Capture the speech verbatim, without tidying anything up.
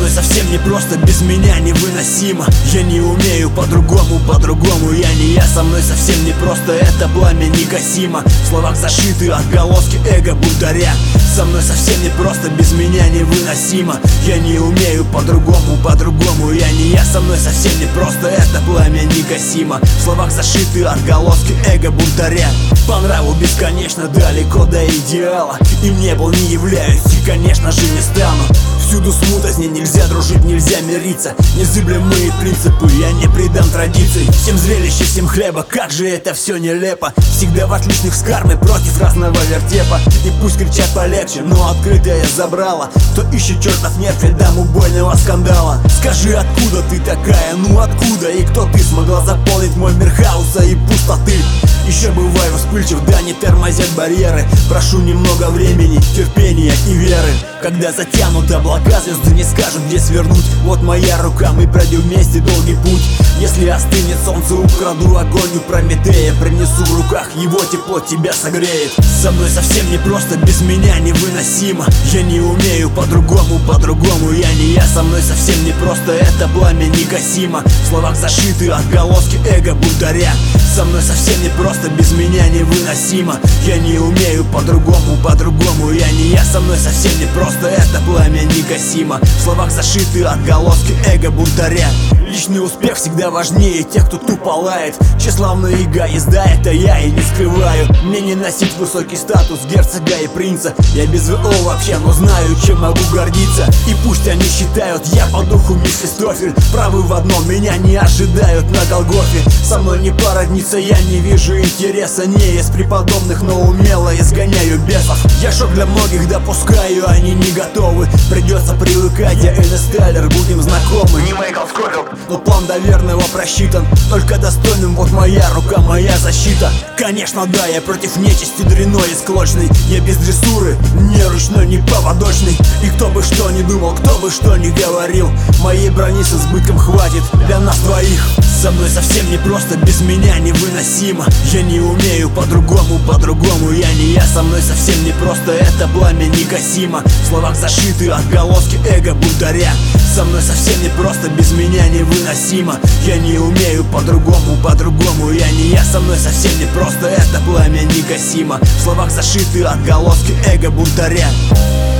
мной совсем не просто, без меня невыносимо. Я не умею по-другому, по-другому я не я. Со мной совсем не просто, это пламя негасимо. В словах зашиты отголоски эго бунтаря. Со мной совсем не просто, без меня невыносимо. Я не умею по-другому, по-другому я не я. Со мной совсем не просто, это пламя негасимо. В словах зашиты отголоски эго бунтаря. По нраву бесконечно далеко до идеала. Им не был, не являюсь и, конечно же, не стану. Всюду смута, с ней нельзя дружить, нельзя мириться. Незыблемые принципы, я не предам традиций. Всем зрелище, всем хлеба, как же это все нелепо. Всегда в отличных с кармой, против разного вертепа. И пусть кричат полегче, но открытое забрало. Кто ищет чертов нерв, дам убойного скандала. Скажи, откуда ты такая, ну откуда и кто ты? Смогла заполнить мой мир хаоса и пустоты. Еще бываю вспыльчив, да не тормозят барьеры. Прошу немного времени, терпения и веры. Когда затянут облака, звезды не скажут, где свернуть. Вот моя рука, мы пройдем вместе долгий путь. Если остынет солнце, украду огонь у Прометея. Принесу в руках его тепло, тебя согреет. Со мной совсем не просто, без меня невыносимо. Я не умею по-другому, по-другому я не я. Со мной совсем не просто, это пламя негасимо. В словах зашиты отголоски эго бунтаря. Со мной совсем не просто, без меня невыносимо. Я не умею по-другому, по-другому я не я. Со мной совсем не просто, это пламя негасимо. В словах зашиты отголоски эго бунтаря. Личный успех всегда важнее тех, кто тупо лает. Тщеславная ига, езда, это я и не скрываю. Мне не носить высокий статус герцога и принца. Я без ВО вообще, но знаю, чем могу гордиться. И пусть они считают, я по духу Мефистофель. Правы в одном, меня не ожидают на Голгофе. Со мной не породниться, я не вижу интереса. Не из преподобных, но умело изгоняю бесов. Я шок для многих допускаю, они не готовы. Придется привыкать, я Эннес Тайлер, будем знакомы. Не Майкл Скофилд, но план до верного просчитан. Только достойным, вот моя рука, моя защита. Конечно, да, я против нечисти дряной и склочной. Я без дрессуры, не ручной, не поводочный. И кто бы что ни думал, кто бы что ни говорил, моей брони с избытком хватит для нас двоих. Со мной совсем не просто, без меня невыносимо. Я не умею по-другому, по-другому я не я. Со мной совсем не просто, это пламя негасимо. В словах зашиты отголоски эго бунтаря. Со мной совсем не просто, без меня невыносимо. Я не умею по-другому, по-другому я не я. Со мной совсем не просто, это пламя негасимо. В словах зашиты отголоски эго бунтаря.